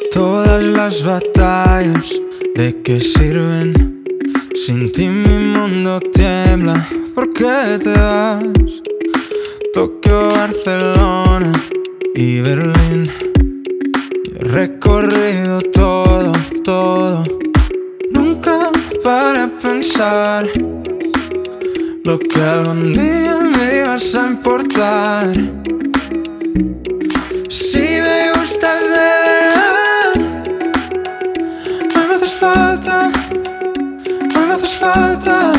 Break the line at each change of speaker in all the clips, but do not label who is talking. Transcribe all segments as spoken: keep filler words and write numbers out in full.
Todas las batallas, ¿de qué sirven? Sin ti mi mundo tiembla, ¿por qué te vas? Tokio, Barcelona y Berlín. He recorrido todo, todo. Nunca paré a pensar lo que algún día me ibas a importar. Si me gustas de verdad, no me haces falta, no me haces falta.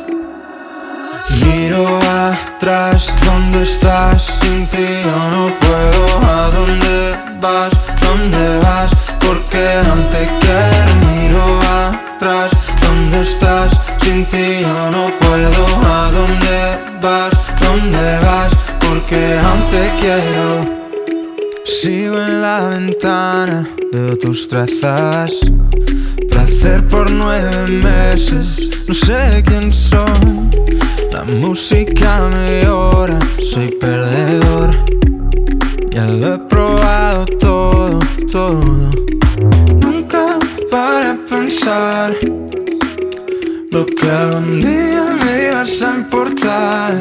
Miro atrás, ¿dónde estás? Sin ti yo no puedo. ¿A dónde vas? ¿Dónde vas? Porque no te quiero. Miro atrás, ¿dónde estás? Sin ti yo no puedo. ¿A dónde vas? ¿Dónde vas? Porque aún te quiero. Sigo en la ventana, veo tus trazas. Placer por nueve meses, no sé quién soy. La música me llora, soy perdedor. Ya lo he probado todo, todo. Nunca paré a pensar lo que algún día me ibas a importar.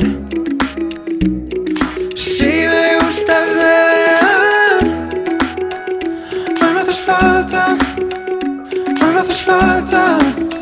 Si me gustas de verdad, no me haces falta, no me haces falta.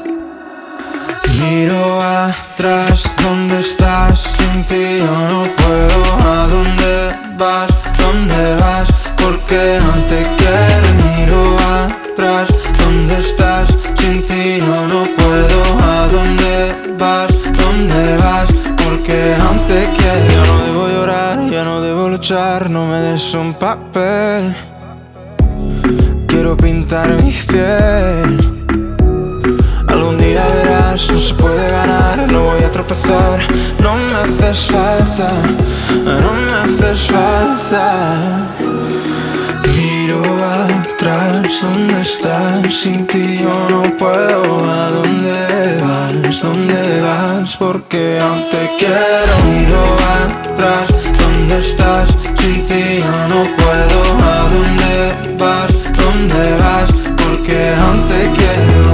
Miro atrás, ¿dónde estás? Sin ti yo no puedo. ¿A dónde vas? ¿Dónde vas? Porque no te quiero. Miro atrás, ¿dónde estás? Sin ti yo no puedo. ¿A dónde vas? ¿Dónde vas? Porque aún te quiero. Ya no debo llorar, ya no debo luchar. No me des un papel. Quiero pintar mi piel. Algún día verás, no se puede ganar. No voy a tropezar. No me haces falta, no me haces falta. Miro atrás, ¿dónde estás? Sin ti yo no puedo. ¿A dónde vas? ¿Dónde vas? Porque aún te quiero. Miro atrás, ¿dónde estás? Sin ti yo no puedo. ¿A dónde vas? ¿Dónde vas? Porque aún te quiero.